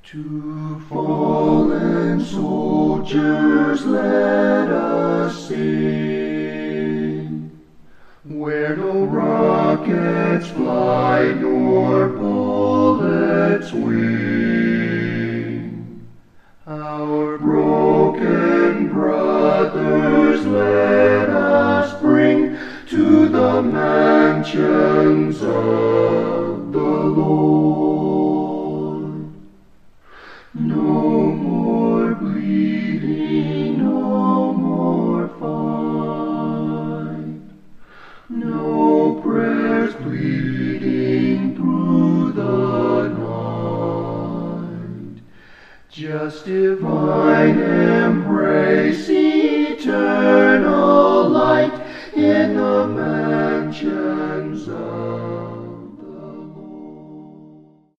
To fallen soldiers let us sing, where no rockets fly nor bullets wing. Our broken brothers let us bring to the mansions of the Lord. No more bleeding, no more fight, no prayers pleading through the night, just divine embrace, eternal light.